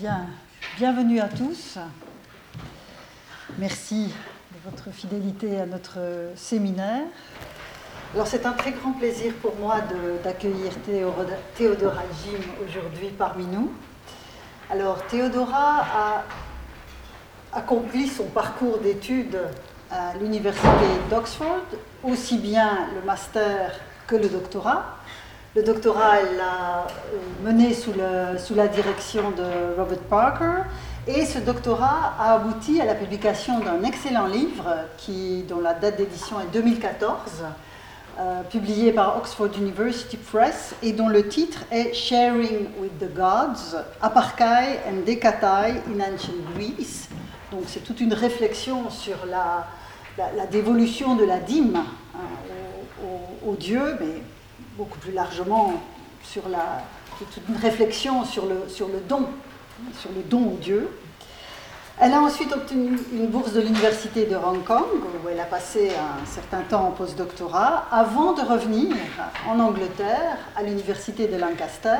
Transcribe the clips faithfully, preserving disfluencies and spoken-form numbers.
Bien, bienvenue à tous. Merci de votre fidélité à notre séminaire. Alors c'est un très grand plaisir pour moi de, d'accueillir Théodora Jim aujourd'hui parmi nous. Alors Théodora a accompli son parcours d'études à l'université d'Oxford, aussi bien le master que le doctorat. Le doctorat, elle l'a mené sous, le, sous la direction de Robert Parker, et ce doctorat a abouti à la publication d'un excellent livre qui, dont la date d'édition est deux mille quatorze, euh, publié par Oxford University Press, et dont le titre est Sharing with the Gods, Aparkai and Dekatai in Ancient Greece. Donc c'est toute une réflexion sur la, la, la dévolution de la dîme hein, aux, aux, aux dieux, mais beaucoup plus largement sur la, toute une réflexion sur le, sur le don, sur le don aux dieux. Elle a ensuite obtenu une bourse de l'université de Hong Kong, où elle a passé un certain temps en postdoctorat, avant de revenir en Angleterre, à l'université de Lancaster,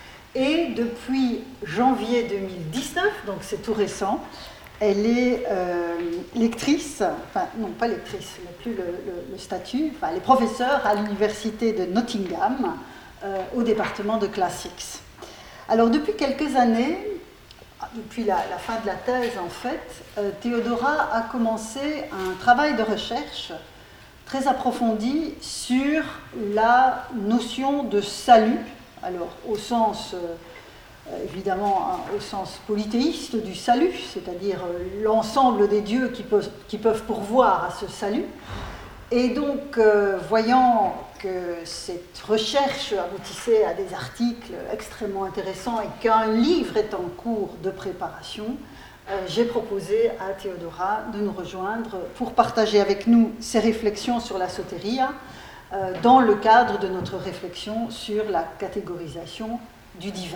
et depuis janvier deux mille dix-neuf, donc c'est tout récent, elle est euh, lectrice, enfin non pas lectrice, elle n'a plus le, le, le statut, enfin elle est professeure à l'université de Nottingham, euh, au département de Classics. Alors depuis quelques années, depuis la, la fin de la thèse en fait, euh, Théodora a commencé un travail de recherche très approfondi sur la notion de salut, alors au sens... Euh, évidemment au sens polythéiste du salut, c'est-à-dire l'ensemble des dieux qui peuvent, qui peuvent pourvoir à ce salut. Et donc, euh, voyant que cette recherche aboutissait à des articles extrêmement intéressants et qu'un livre est en cours de préparation, euh, j'ai proposé à Théodora de nous rejoindre pour partager avec nous ses réflexions sur la soteria euh, dans le cadre de notre réflexion sur la catégorisation du divin.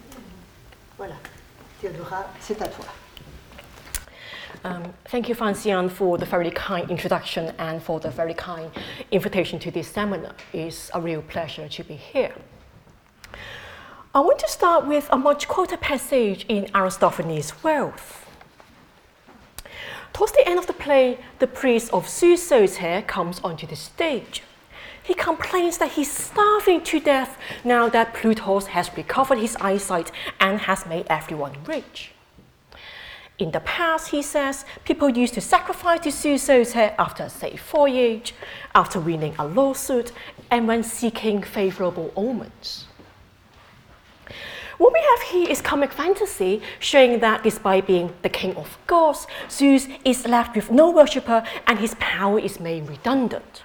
Voilà, Théodora, c'est à toi. Um, thank you, Franciane, for the very kind introduction and for the very kind invitation to this seminar. It's a real pleasure to be here. I want to start with a much quoted passage in Aristophanes' Wealth. Towards the end of the play, the priest of Zeus' comes onto the stage. He complains that he's starving to death now that Plutus has recovered his eyesight and has made everyone rich. In the past, he says, people used to sacrifice to Zeus after a safe voyage, after winning a lawsuit, and when seeking favorable omens. What we have here is comic fantasy showing that despite being the king of gods, Zeus is left with no worshipper and his power is made redundant.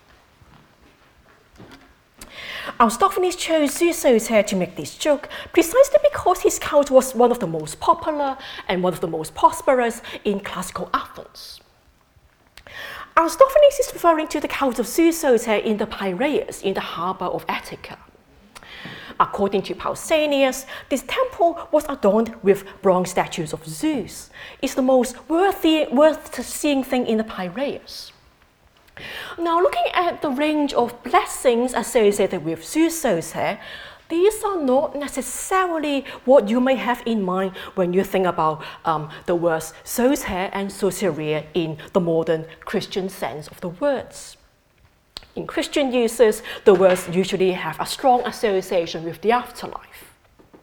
Aristophanes chose Zeus to make this joke precisely because his cult was one of the most popular and one of the most prosperous in classical Athens. Aristophanes is referring to the cult of Zeus in the Piraeus in the harbour of Attica. According to Pausanias, this temple was adorned with bronze statues of Zeus. It's the most worthy, worth seeing thing in the Piraeus. Now, looking at the range of blessings associated with Zeus, these are not necessarily what you may have in mind when you think about um, the words Zeus and soteria in the modern Christian sense of the words. In Christian uses, the words usually have a strong association with the afterlife.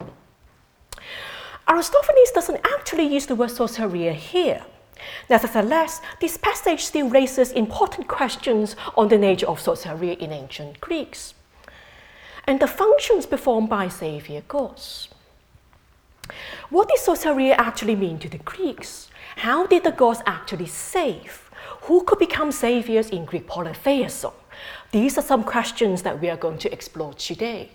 Aristophanes doesn't actually use the word soteria here. Nevertheless, this passage still raises important questions on the nature of soteria in ancient Greeks and the functions performed by saviour gods. What did soteria actually mean to the Greeks? How did the gods actually save? Who could become saviours in Greek polytheism? These are some questions that we are going to explore today.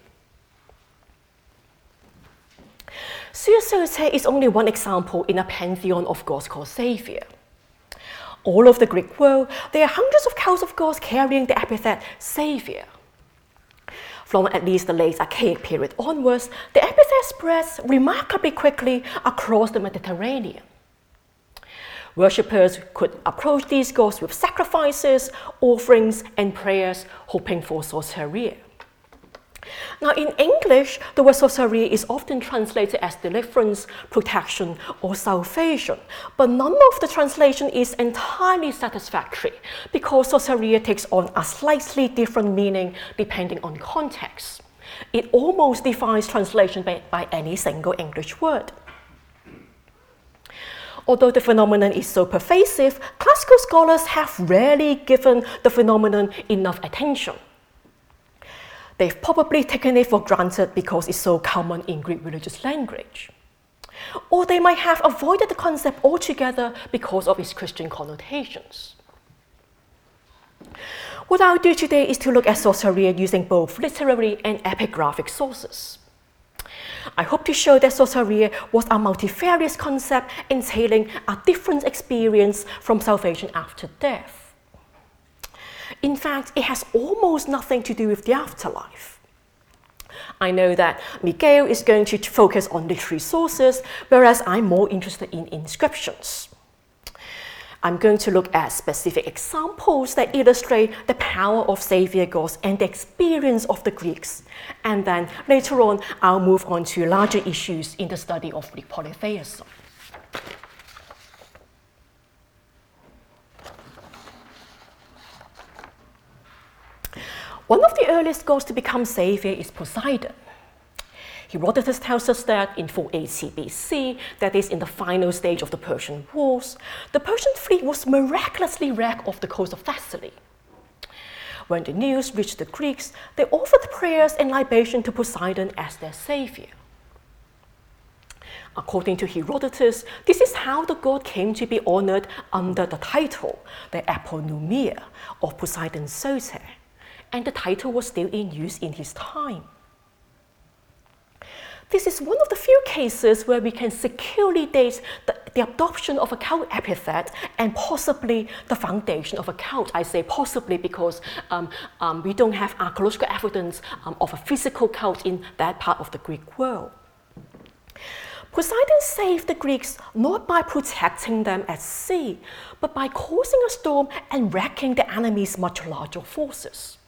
Zeus is only one example in a pantheon of gods called Saviour. All over the Greek world, there are hundreds of cults of gods carrying the epithet Saviour. From at least the late Archaic period onwards, the epithet spreads remarkably quickly across the Mediterranean. Worshippers could approach these gods with sacrifices, offerings, and prayers, hoping for soteria. Now, in English, the word soteria is often translated as deliverance, protection, or salvation, but none of the translation is entirely satisfactory because soteria takes on a slightly different meaning depending on context. It almost defies translation by, by any single English word. Although the phenomenon is so pervasive, classical scholars have rarely given the phenomenon enough attention. They've probably taken it for granted because it's so common in Greek religious language. Or they might have avoided the concept altogether because of its Christian connotations. What I'll do today is to look at soteria using both literary and epigraphic sources. I hope to show that soteria was a multifarious concept entailing a different experience from salvation after death. In fact, it has almost nothing to do with the afterlife. I know that Miguel is going to focus on literary sources, whereas I'm more interested in inscriptions. I'm going to look at specific examples that illustrate the power of Saviour gods and the experience of the Greeks. And then later on, I'll move on to larger issues in the study of Greek polytheism. One of the earliest gods to become saviour is Poseidon. Herodotus tells us that in four eighty B C, that is in the final stage of the Persian Wars, the Persian fleet was miraculously wrecked off the coast of Thessaly. When the news reached the Greeks, they offered prayers and libation to Poseidon as their saviour. According to Herodotus, this is how the god came to be honoured under the title, the eponymy of Poseidon Soter, and the title was still in use in his time. This is one of the few cases where we can securely date the, the adoption of a cult epithet and possibly the foundation of a cult. I say possibly because um, um, we don't have archaeological evidence um, of a physical cult in that part of the Greek world. Poseidon saved the Greeks not by protecting them at sea, but by causing a storm and wrecking the enemy's much larger forces.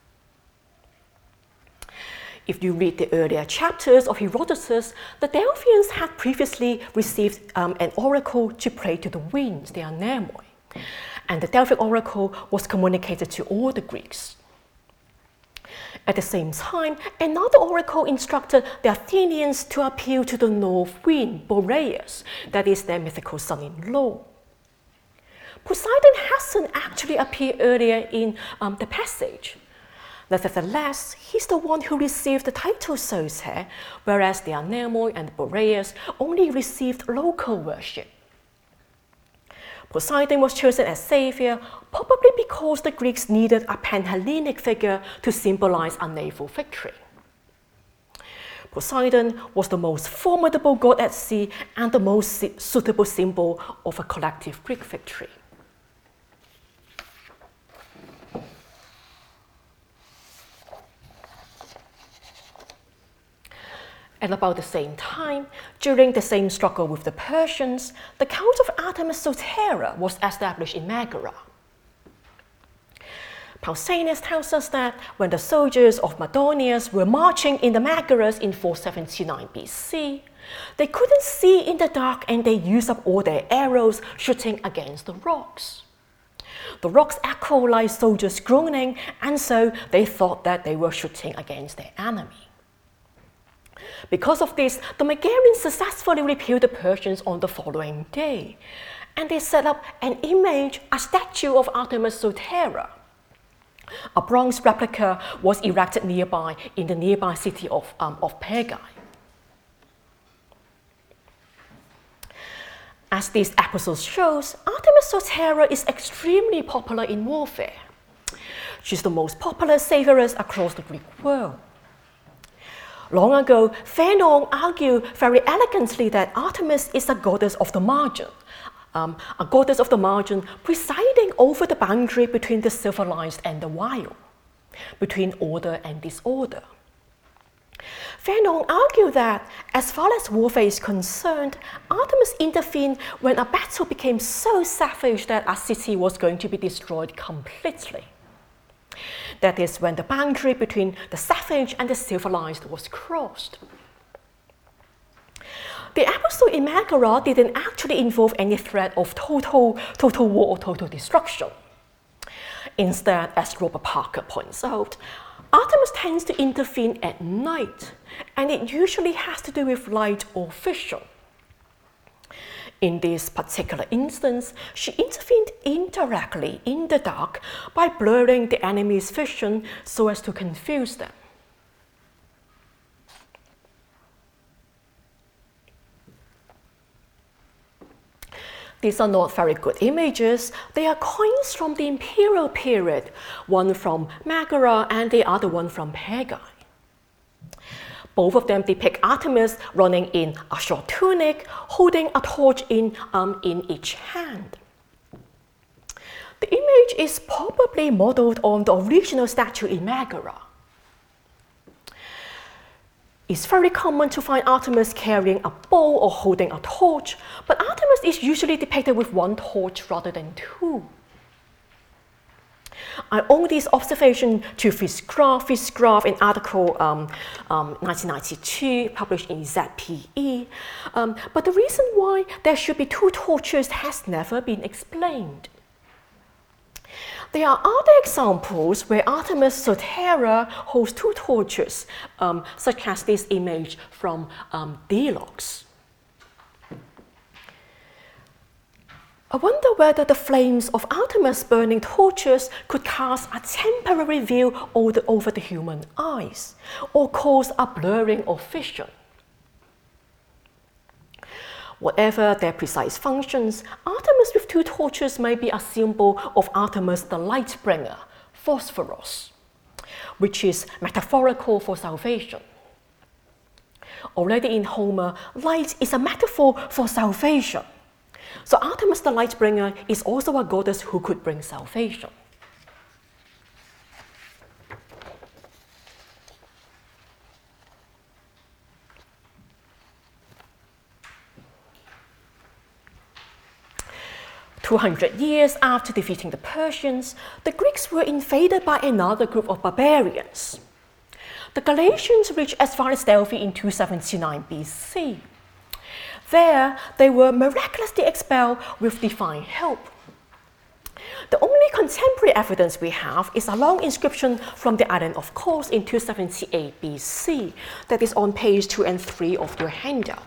If you read the earlier chapters of Herodotus, the Delphians had previously received um, an oracle to pray to the winds, the anemoi, and the Delphic oracle was communicated to all the Greeks. At the same time, another oracle instructed the Athenians to appeal to the north wind, Boreas, that is their mythical son-in-law. Poseidon hasn't actually appeared earlier in um, the passage. Nevertheless, he's the one who received the title Soter, whereas the anemoi and the Boreas only received local worship. Poseidon was chosen as saviour, probably because the Greeks needed a Panhellenic figure to symbolize a naval victory. Poseidon was the most formidable god at sea and the most suitable symbol of a collective Greek victory. At about the same time, during the same struggle with the Persians, the cult of Artemis Soteria was established in Megara. Pausanias tells us that when the soldiers of Mardonius were marching in the Megaras in four seventy-nine B C, they couldn't see in the dark and they used up all their arrows shooting against the rocks. The rocks echoed like soldiers groaning, and so they thought that they were shooting against their enemy. Because of this, the Megarians successfully repelled the Persians on the following day, and they set up an image, a statue of Artemis Soteria. A bronze replica was erected nearby in the nearby city of, um, of Pergae. As this episode shows, Artemis Soteria is extremely popular in warfare. She's the most popular savioress across the Greek world. Long ago, Phanon argued very elegantly that Artemis is a goddess of the margin, um, a goddess of the margin presiding over the boundary between the civilized and the wild, between order and disorder. Phanon argued that, as far as warfare is concerned, Artemis intervened when a battle became so savage that a city was going to be destroyed completely. That is when the boundary between the savage and the civilized was crossed. The episode in Megara didn't actually involve any threat of total, total war or total destruction. Instead, as Robert Parker points out, Artemis tends to intervene at night, and it usually has to do with light or vision. In this particular instance, she intervened indirectly in the dark by blurring the enemy's vision so as to confuse them. These are not very good images. They are coins from the imperial period, one from Megara and the other one from Pegae. Both of them depict Artemis running in a short tunic, holding a torch in, um, in each hand. The image is probably modeled on the original statue in Megara. It's very common to find Artemis carrying a bow or holding a torch, but Artemis is usually depicted with one torch rather than two. I owe this observation to Fisgraf, Fisgraf, an article um, um, nineteen ninety-two, published in Z P E. Um, but the reason why there should be two torches has never been explained. There are other examples where Artemis Soterra holds two torches, um, such as this image from um, Delox. I wonder whether the flames of Artemis burning torches could cast a temporary veil over, over the human eyes, or cause a blurring of vision. Whatever their precise functions, Artemis with two torches may be a symbol of Artemis the Lightbringer, Phosphoros, which is metaphorical for salvation. Already in Homer, light is a metaphor for salvation. So Artemis the Lightbringer is also a goddess who could bring salvation. two hundred years after defeating the Persians, the Greeks were invaded by another group of barbarians. The Galatians reached as far as Delphi in two seventy-nine B C. There, they were miraculously expelled with divine help. The only contemporary evidence we have is a long inscription from the island of Kos in two seventy-eight B C that is on page two and three of your handout.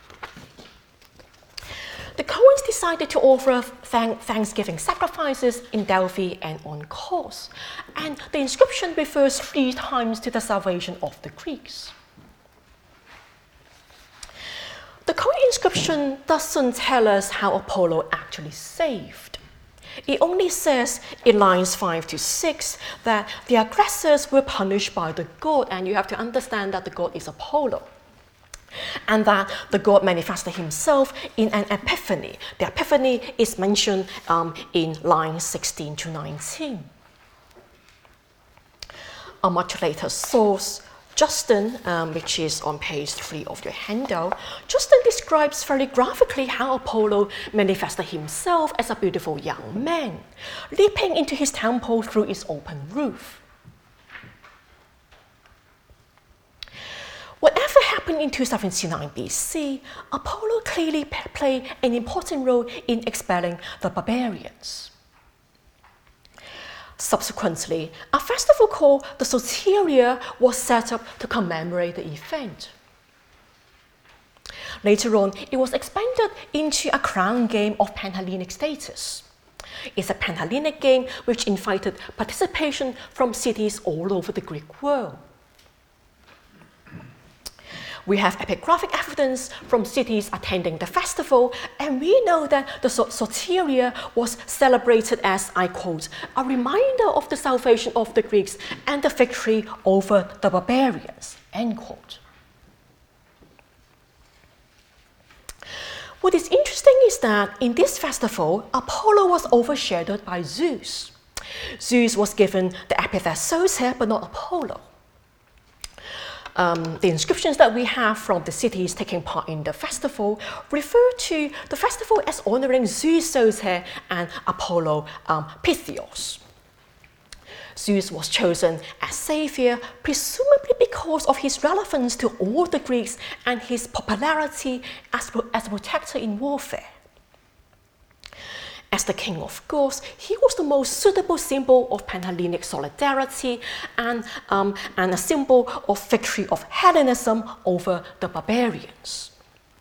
The Coans decided to offer thank Thanksgiving sacrifices in Delphi and on Kos, and the inscription refers three times to the salvation of the Greeks. The Coan inscription doesn't tell us how Apollo actually saved. It only says in lines five to six that the aggressors were punished by the god, and you have to understand that the god is Apollo, and that the god manifested himself in an epiphany. The epiphany is mentioned um, in lines sixteen to nineteen. A much later source, Justin, um, which is on page three of your handout, Justin describes very graphically how Apollo manifested himself as a beautiful young man, leaping into his temple through its open roof. Whatever happened in two seventy-nine B C, Apollo clearly played an important role in expelling the barbarians. Subsequently, a festival called the Soteria was set up to commemorate the event. Later on, it was expanded into a crown game of Panhellenic status. It's a Panhellenic game which invited participation from cities all over the Greek world. We have epigraphic evidence from cities attending the festival, and we know that the Soteria was celebrated as, I quote, a reminder of the salvation of the Greeks and the victory over the barbarians, end quote. What is interesting is that in this festival, Apollo was overshadowed by Zeus. Zeus was given the epithet Soter, but not Apollo. Um, the inscriptions that we have from the cities taking part in the festival refer to the festival as honoring Zeus Soter and Apollo um, Pythios. Zeus was chosen as savior, presumably because of his relevance to all the Greeks and his popularity as, as a protector in warfare. As the king of gods, he was the most suitable symbol of Panhellenic solidarity and, um, and a symbol of victory of Hellenism over the barbarians.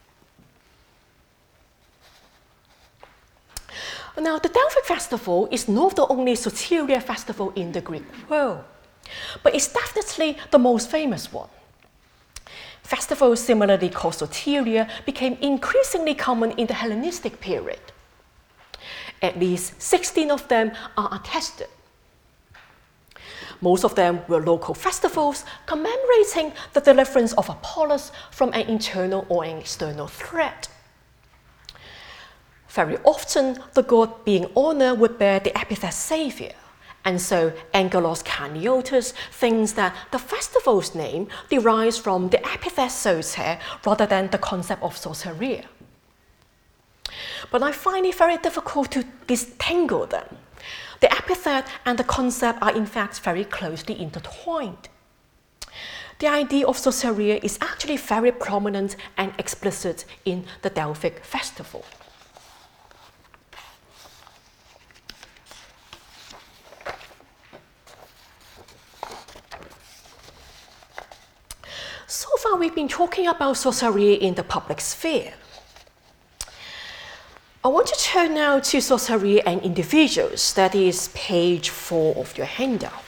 Now, the Delphic festival is not the only soteria festival in the Greek world, but it's definitely the most famous one. Festivals similarly called soteria became increasingly common in the Hellenistic period. At least sixteen of them are attested. Most of them were local festivals commemorating the deliverance of Apollos from an internal or an external threat. Very often, the god being honored would bear the epithet savior, and so Angelos Kaniotis thinks that the festival's name derives from the epithet soter rather than the concept of soteria. But I find it very difficult to disentangle them. The epithet and the concept are in fact very closely intertwined. The idea of soteria is actually very prominent and explicit in the Delphic festival. So far, we've been talking about soteria in the public sphere. I want to turn now to soteria and individuals. That is page four of your handout.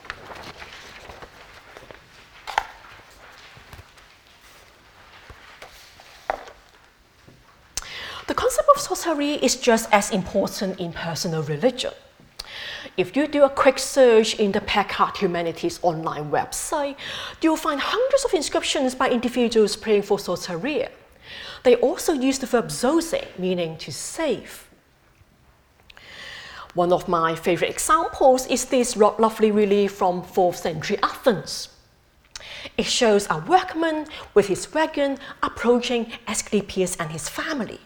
The concept of soteria is just as important in personal religion. If you do a quick search in the Packard Humanities online website, you'll find hundreds of inscriptions by individuals praying for soteria. They also use the verb zose, meaning to save. One of my favorite examples is this lovely relief from fourth century Athens. It shows a workman with his wagon approaching Asclepius and his family.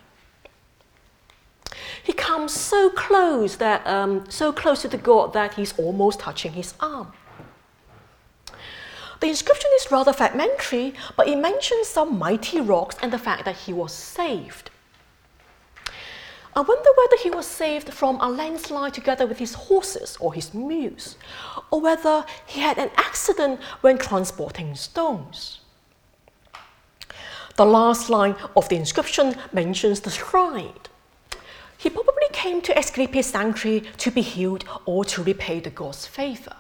He comes so close, that, um, so close to the god that he's almost touching his arm. The inscription is rather fragmentary, but it mentions some mighty rocks and the fact that he was saved. I wonder whether he was saved from a landslide together with his horses or his mules, or whether he had an accident when transporting stones. The last line of the inscription mentions the shrine. He probably came to Asclepius' sanctuary to be healed or to repay the god's favor.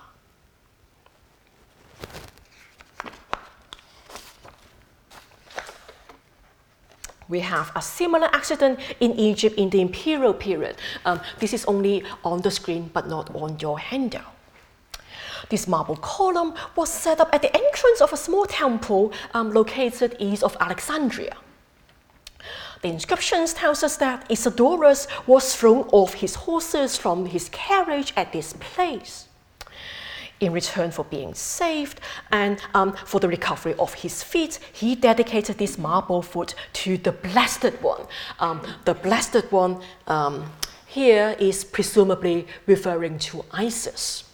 We have a similar accident in Egypt in the imperial period. Um, this is only on the screen but not on your handout. This marble column was set up at the entrance of a small temple um, located east of Alexandria. The inscriptions tells us that Isidorus was thrown off his horses from his carriage at this place. In return for being saved and um, for the recovery of his feet, he dedicated this marble foot to the Blessed One. Um, the Blessed One um, here is presumably referring to Isis.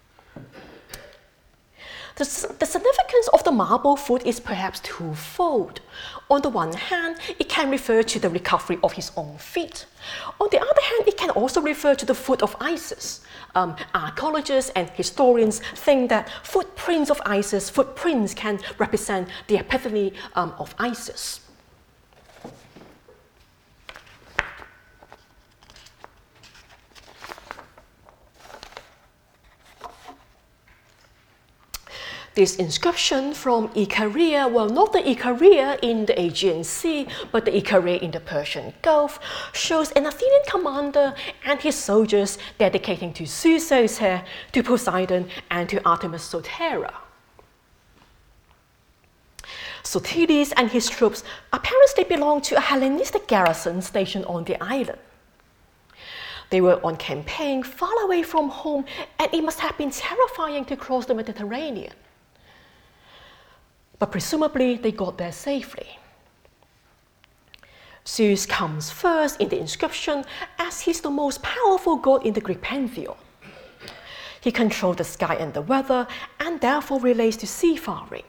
The, the significance of the marble foot is perhaps twofold. On the one hand, it can refer to the recovery of his own feet. On the other hand, it can also refer to the foot of Isis. Um, archaeologists and historians think that footprints of Isis, footprints can represent the epiphany um, of Isis. This inscription from Ikaria, well, not the Ikaria in the Aegean Sea, but the Ikaria in the Persian Gulf, shows an Athenian commander and his soldiers dedicating to Zeus Soter, to Poseidon, and to Artemis Sotera. Sotiris and his troops apparently belonged to a Hellenistic garrison stationed on the island. They were on campaign far away from home, and it must have been terrifying to cross the Mediterranean. But presumably they got there safely. Zeus comes first in the inscription as he's the most powerful god in the Greek pantheon. He controlled the sky and the weather, and therefore relates to seafaring.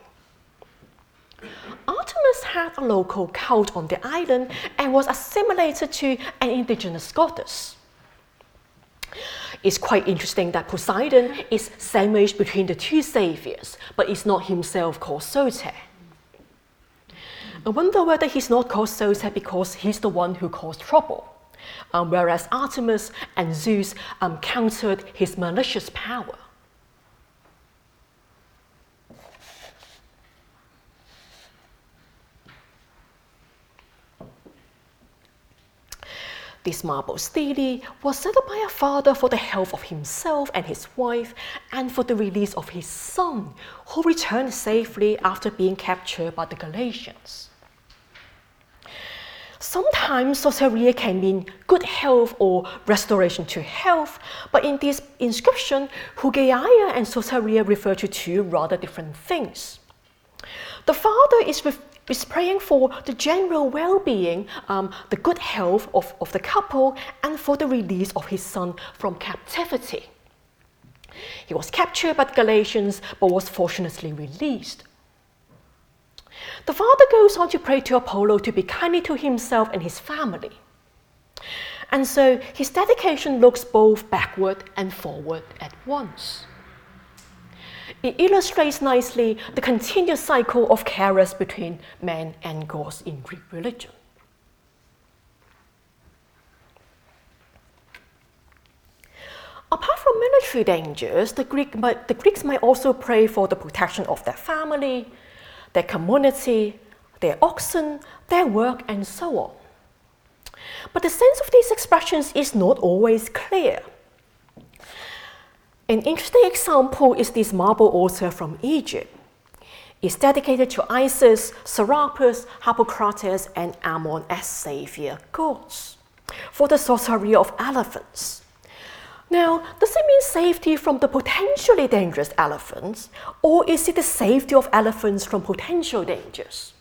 Artemis had a local cult on the island and was assimilated to an indigenous goddess. It's quite interesting that Poseidon is sandwiched between the two saviors, but is not himself called Soter. I wonder whether he's not called Soter because he's the one who caused trouble, um, whereas Artemis and Zeus um, countered his malicious power. This marble stele was set up by a father for the health of himself and his wife, and for the release of his son, who returned safely after being captured by the Galatians. Sometimes soteria can mean good health or restoration to health, but in this inscription, Hugeia and soteria refer to two rather different things. The father is with is praying for the general well-being, um, the good health of, of the couple, and for the release of his son from captivity. He was captured by the Galatians, but was fortunately released. The father goes on to pray to Apollo to be kindly to himself and his family. And so his dedication looks both backward and forward at once. It illustrates nicely the continuous cycle of chaos between man and gods in Greek religion. Apart from military dangers, the, Greek might, the Greeks might also pray for the protection of their family, their community, their oxen, their work, and so on. But the sense of these expressions is not always clear. An interesting example is this marble altar from Egypt. It's dedicated to Isis, Serapis, Harpocrates, and Ammon as savior gods for the soteria of elephants. Now, does it mean safety from the potentially dangerous elephants, or is it the safety of elephants from potential dangers?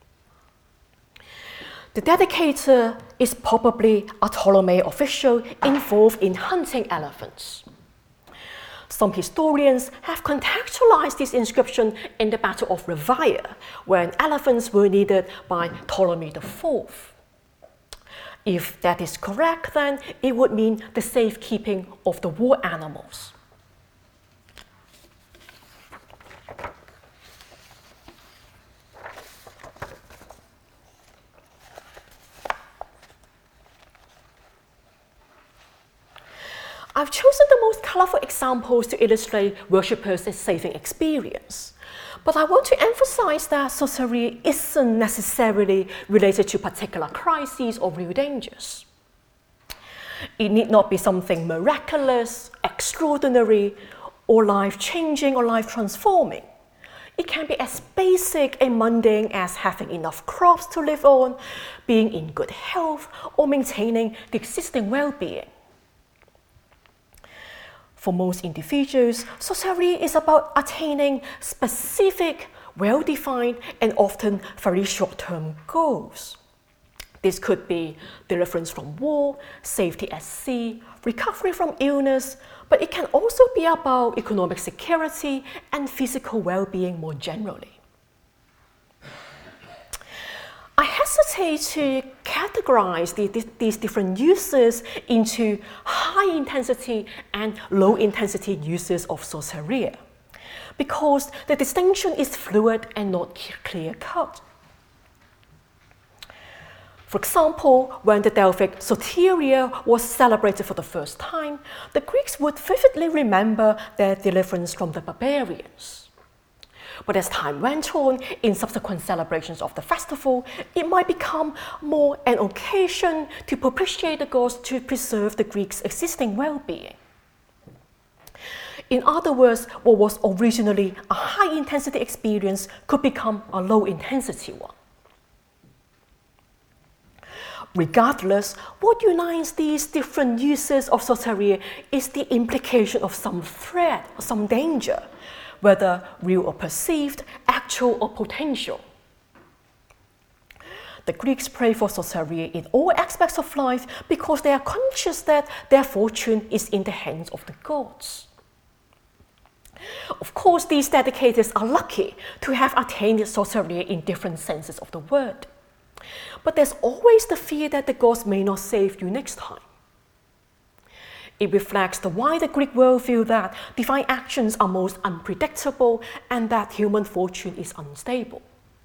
The dedicator is probably a Ptolemaic official involved in hunting elephants. Some historians have contextualized this inscription in the Battle of Revia, when elephants were needed by Ptolemy the Fourth. If that is correct, then it would mean the safekeeping of the war animals. I've chosen the most colorful examples to illustrate worshippers' saving experience. But I want to emphasize that soteria isn't necessarily related to particular crises or real dangers. It need not be something miraculous, extraordinary, or life-changing or life-transforming. It can be as basic and mundane as having enough crops to live on, being in good health, or maintaining the existing well-being. For most individuals, soteria is about attaining specific, well-defined, and often very short-term goals. This could be deliverance from war, safety at sea, recovery from illness, but it can also be about economic security and physical well-being more generally. I hesitate to categorize the, the, these different uses into high-intensity and low-intensity uses of soteria, because the distinction is fluid and not clear-cut. For example, when the Delphic Soteria was celebrated for the first time, the Greeks would vividly remember their deliverance from the barbarians. But as time went on, in subsequent celebrations of the festival, it might become more an occasion to propitiate the gods to preserve the Greeks' existing well-being. In other words, what was originally a high-intensity experience could become a low-intensity one. Regardless, what unites these different uses of soteria is the implication of some threat or some danger, whether real or perceived, actual or potential. The Greeks pray for soteria in all aspects of life because they are conscious that their fortune is in the hands of the gods. Of course, these dedicators are lucky to have attained soteria in different senses of the word. But there's always the fear that the gods may not save you next time. It reflects the wider Greek worldview that divine actions are most unpredictable and that human fortune is unstable.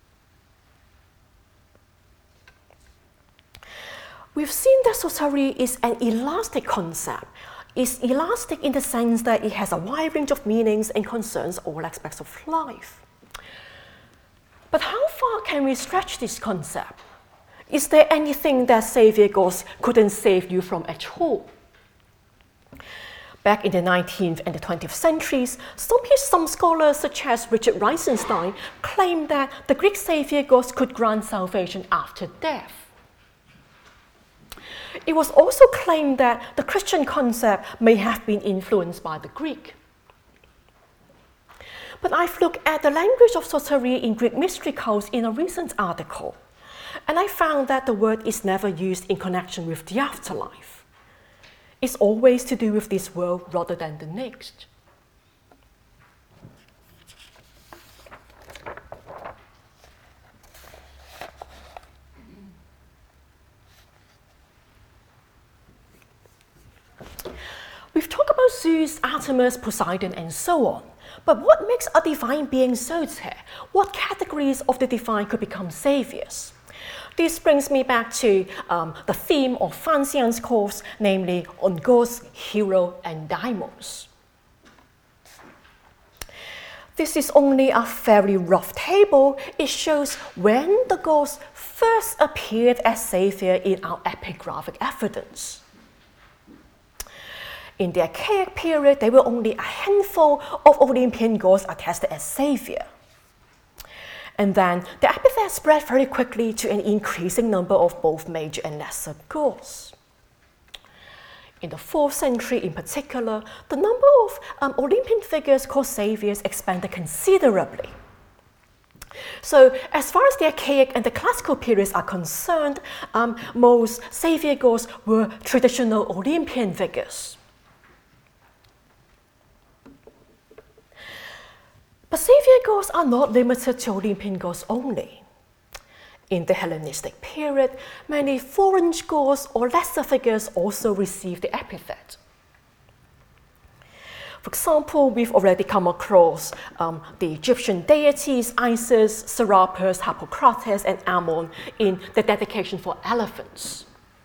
We've seen that soteria is an elastic concept. It's elastic in the sense that it has a wide range of meanings and concerns all aspects of life. But how far can we stretch this concept? Is there anything that savior gods couldn't save you from at all? Back in the nineteenth and the twentieth centuries, some, some scholars such as Richard Reisenstein claimed that the Greek savior gods could grant salvation after death. It was also claimed that the Christian concept may have been influenced by the Greek. But I've looked at the language of soteria in Greek mystery cults in a recent article, and I found that the word is never used in connection with the afterlife. It's always to do with this world rather than the next. We've talked about Zeus, Artemis, Poseidon, and so on. But what makes a divine being soter? What categories of the divine could become saviors? This brings me back to um, the theme of Franciane's course, namely on gods, hero, and daimons. This is only a very rough table. It shows when the gods first appeared as savior in our epigraphic evidence. In the Archaic period, there were only a handful of Olympian gods attested as savior. And then the epithet spread very quickly to an increasing number of both major and lesser gods. In the fourth century in particular, the number of um, Olympian figures called saviors expanded considerably. So as far as the Archaic and the Classical periods are concerned, um, most savior gods were traditional Olympian figures. But savior gods are not limited to Olympian gods only. In the Hellenistic period, many foreign gods or lesser figures also received the epithet. For example, we've already come across um, the Egyptian deities Isis, Serapis, Hippocrates, and Ammon in the dedication for elephants.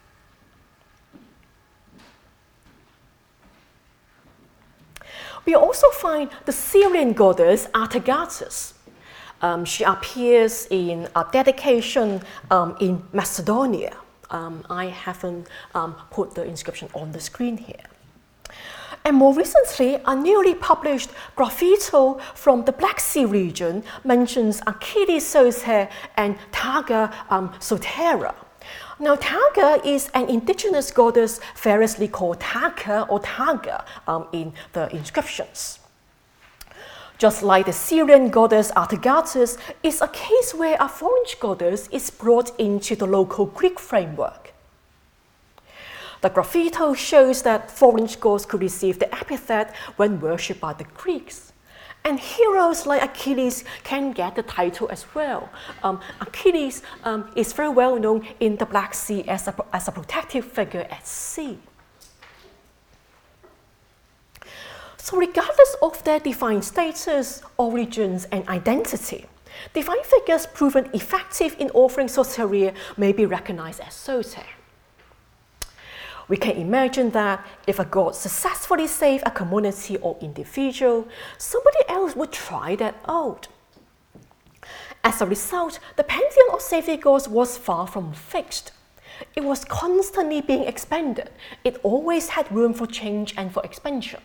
We also find the Syrian goddess Atargatis. Um, she appears in a dedication um, in Macedonia. Um, I haven't um, put the inscription on the screen here. And more recently, a newly published graffito from the Black Sea region mentions Achilles soter and Targa um, sotera. Now, Targa is an indigenous goddess variously called Taka or Targa um, in the inscriptions. Just like the Syrian goddess Atargatis, is a case where a foreign goddess is brought into the local Greek framework. The graffito shows that foreign gods could receive the epithet when worshipped by the Greeks. And heroes like Achilles can get the title as well. Um, Achilles um, is very well known in the Black Sea as a, as a protective figure at sea. So regardless of their divine status, origins, and identity, divine figures proven effective in offering soteria may be recognized as soter. We can imagine that if a god successfully saved a community or individual, somebody else would try that out. As a result, the pantheon of savior gods was far from fixed. It was constantly being expanded. It always had room for change and for expansion.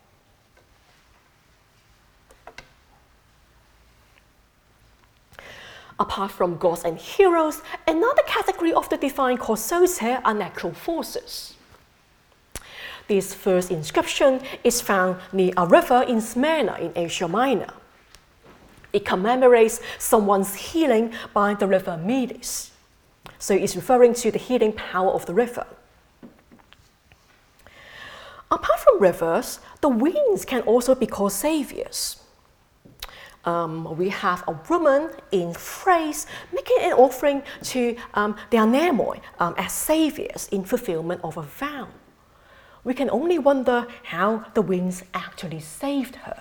Apart from gods and heroes, another category of the divine called soter are natural forces. This first inscription is found near a river in Smyrna in Asia Minor. It commemorates someone's healing by the river Medes. So it's referring to the healing power of the river. Apart from rivers, the winds can also be called saviors. Um, we have a woman in Thrace making an offering to um, the Anemoi um, as saviors in fulfillment of a vow. We can only wonder how the winds actually saved her.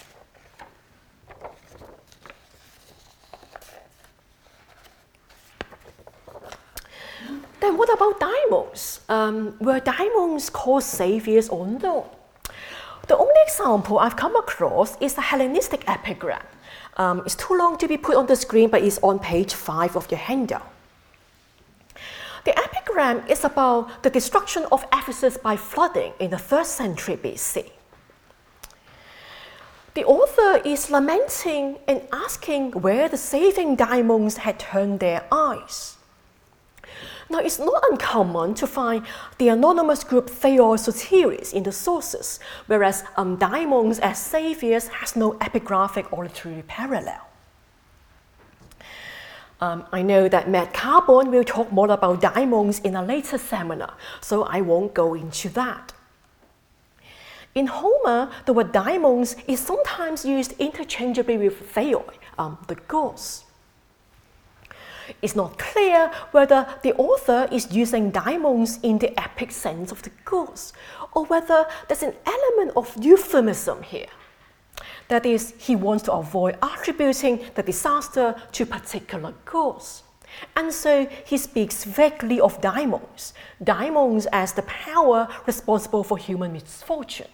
Then what about daimons? Um, were daimons called saviors or not? The only example I've come across is the Hellenistic epigram. Um, it's too long to be put on the screen, but it's on page five of your handout. The epigram is about the destruction of Ephesus by flooding in the first century B C. The author is lamenting and asking where the saving daimons had turned their eyes. Now, it's not uncommon to find the anonymous group Theosoteres in the sources, whereas um, daimons as saviors has no epigraphic or literary parallel. Um, I know that Matt Carbon will talk more about daimons in a later seminar, so I won't go into that. In Homer, the word daimons is sometimes used interchangeably with theoi, um, the gods. It's not clear whether the author is using daimons in the epic sense of the gods, or whether there's an element of euphemism here. That is, he wants to avoid attributing the disaster to particular gods. And so he speaks vaguely of daimons, daimons as the power responsible for human misfortune.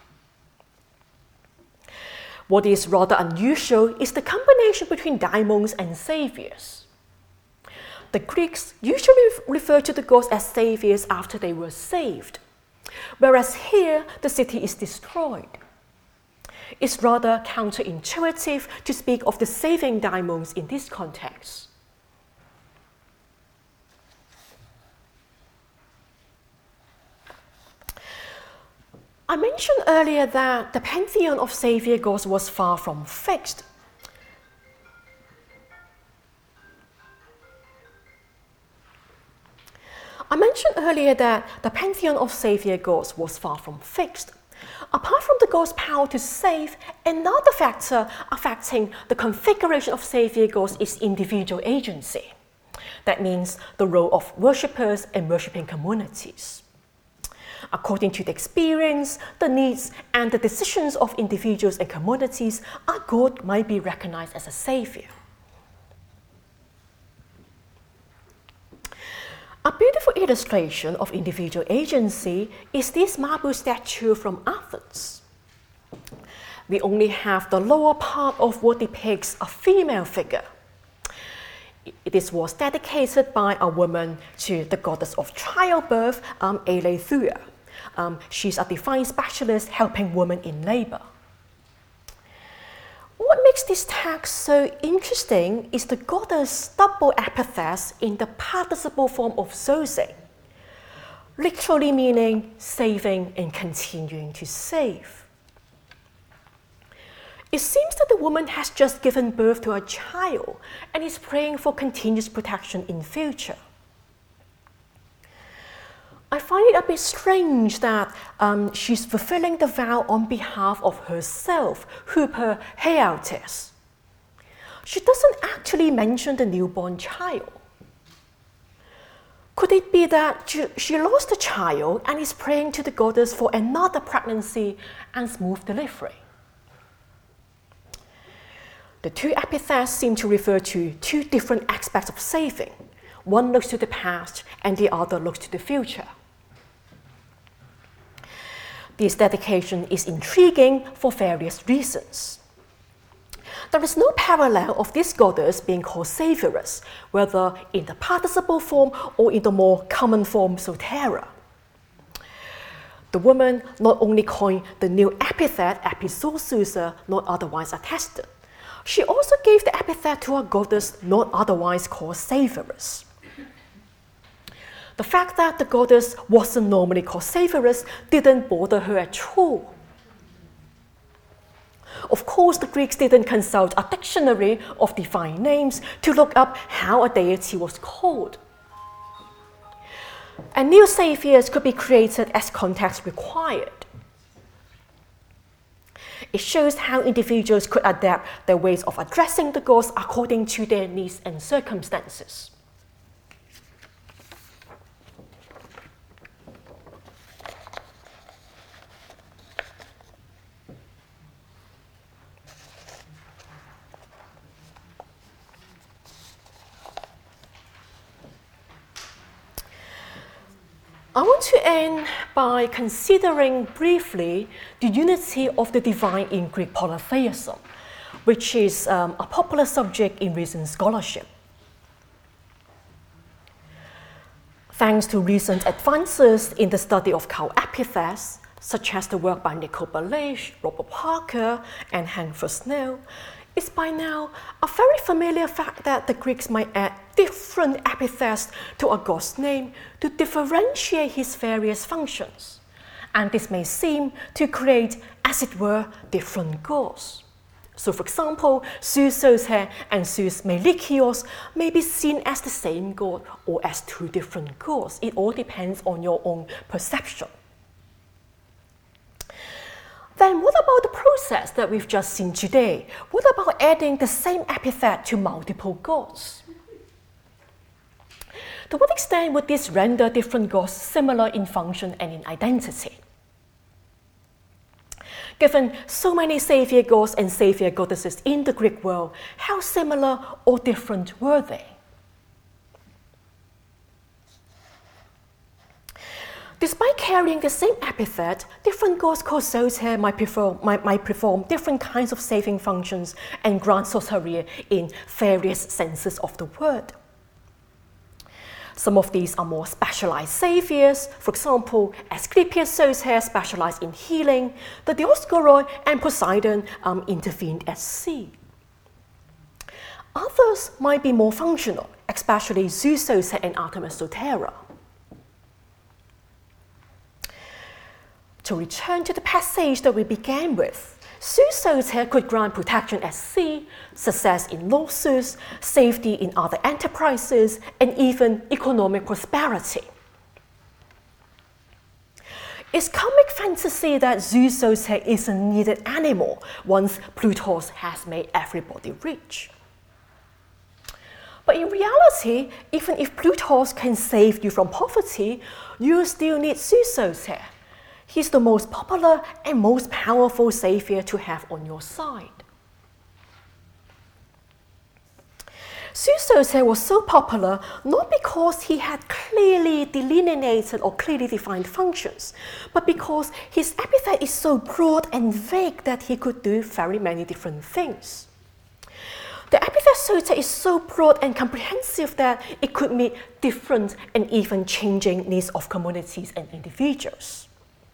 What is rather unusual is the combination between daimons and saviors. The Greeks usually refer to the gods as saviors after they were saved, whereas here the city is destroyed. It's rather counterintuitive to speak of the saving daimons in this context. I mentioned earlier that the pantheon of savior gods was far from fixed. I mentioned earlier that the pantheon of savior gods was far from fixed. Apart from the god's power to save, another factor affecting the configuration of savior gods is individual agency. That means the role of worshippers and worshipping communities. According to the experience, the needs, and the decisions of individuals and communities, a god might be recognized as a savior. A beautiful illustration of individual agency is this marble statue from Athens. We only have the lower part of what depicts a female figure. This was dedicated by a woman to the goddess of childbirth, um, Aletheia. Um, she's a divine specialist helping women in labor. What makes this text so interesting is the goddess' double epithet in the participle form of Zose, literally meaning saving and continuing to save. It seems that the woman has just given birth to a child and is praying for continuous protection in future. I find it a bit strange that um, she's fulfilling the vow on behalf of herself, Hyper Healtes. She doesn't actually mention the newborn child. Could it be that she lost the child and is praying to the goddess for another pregnancy and smooth delivery? The two epithets seem to refer to two different aspects of saving. One looks to the past and the other looks to the future. This dedication is intriguing for various reasons. There is no parallel of this goddess being called Savioress, whether in the participle form or in the more common form Sotera. The woman not only coined the new epithet Episosusa, not otherwise attested, she also gave the epithet to a goddess not otherwise called Savioress. The fact that the goddess wasn't normally called Savioress didn't bother her at all. Of course, the Greeks didn't consult a dictionary of divine names to look up how a deity was called. and new saviors could be created as context required. It shows how individuals could adapt their ways of addressing the gods according to their needs and circumstances. I want to end by considering briefly the unity of the divine in Greek polytheism, which is um, a popular subject in recent scholarship. Thanks to recent advances in the study of cult epithets, such as the work by Nicole Berlage, Robert Parker, and Hank Fresnel, it's by now a very familiar fact that the Greeks might add different epithets to a god's name to differentiate his various functions, and this may seem to create, as it were, different gods. So for example, Zeus Soter and Zeus Melikios may be seen as the same god or as two different gods. It all depends on your own perception. Then what about the process that we've just seen today? What about adding the same epithet to multiple gods? To what extent would this render different gods similar in function and in identity? Given so many savior gods and savior goddesses in the Greek world, how similar or different were they? Despite carrying the same epithet, different gods called Soter might perform, might, might perform different kinds of saving functions and grant soteria in various senses of the word. Some of these are more specialized saviors. For example, Asclepius Soter specialized in healing. The Dioscoroi and Poseidon um, intervened at sea. Others might be more functional, especially Zeus Soter and Artemis Soteria. To return to the passage that we began with, Zeus Soter could grant protection at sea, success in lawsuits, safety in other enterprises, and even economic prosperity. It's comic fantasy that Zeus Soter is a needed animal once Plutos has made everybody rich. But in reality, even if Plutos can save you from poverty, you still need Zeus Soter. He's the most popular and most powerful savior to have on your side. Zeus Soter was so popular not because he had clearly delineated or clearly defined functions, but because his epithet is so broad and vague that he could do very many different things. The epithet Soter is so broad and comprehensive that it could meet different and even changing needs of communities and individuals.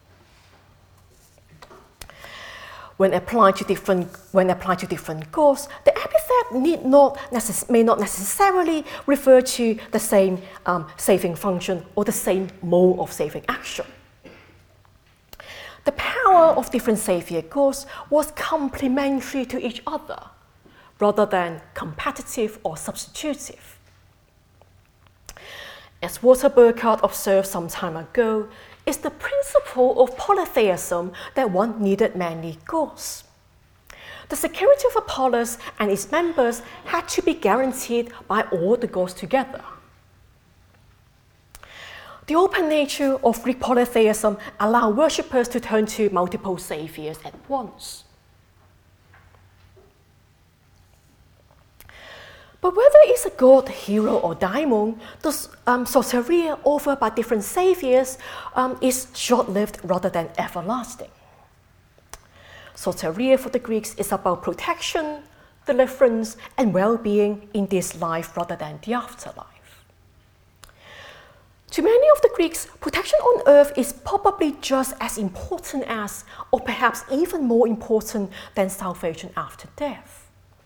When applied to different, when applied to different gods, the epithet need not necess- may not necessarily refer to the same um, saving function or the same mode of saving action. The power of different savior gods was complementary to each other, rather than competitive or substitutive. As Walter Burkhardt observed some time ago, it's the principle of polytheism that one needed many gods. The security of Apollos and its members had to be guaranteed by all the gods together. The open nature of Greek polytheism allowed worshippers to turn to multiple saviors at once. But whether it's a god, hero, or daimon, the um, soteria offered by different saviors um, is short-lived rather than everlasting. Soteria for the Greeks is about protection, deliverance, and well-being in this life rather than the afterlife. To many of the Greeks, protection on earth is probably just as important as, or perhaps even more important than salvation after death.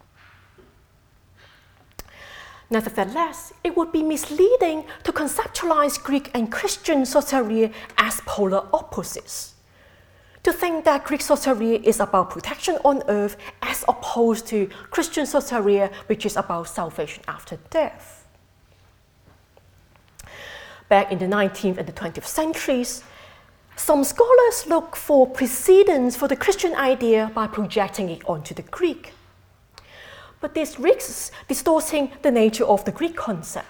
Nevertheless, it would be misleading to conceptualize Greek and Christian soteria as polar opposites. To think that Greek soteria is about protection on earth as opposed to Christian soteria, which is about salvation after death. back in the nineteenth and the twentieth centuries, some scholars look for precedents for the Christian idea by projecting it onto the Greek. But this risks distorting the nature of the Greek concept.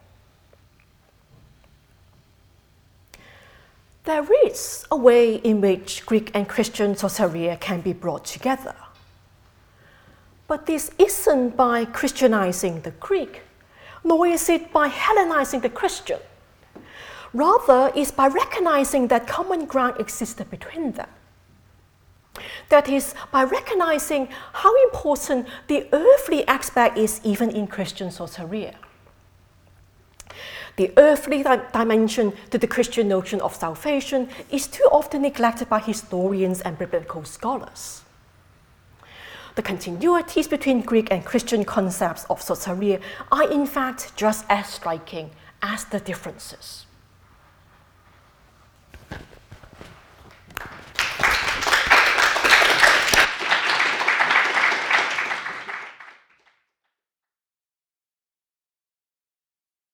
There is a way in which Greek and Christian soteria can be brought together. But this isn't by Christianizing the Greek, nor is it by Hellenizing the Christian. Rather, it's by recognizing that common ground existed between them. That is, by recognizing how important the earthly aspect is even in Christian soteria. The earthly di- dimension to the Christian notion of salvation is too often neglected by historians and biblical scholars. The continuities between Greek and Christian concepts of soteria are in fact just as striking as the differences.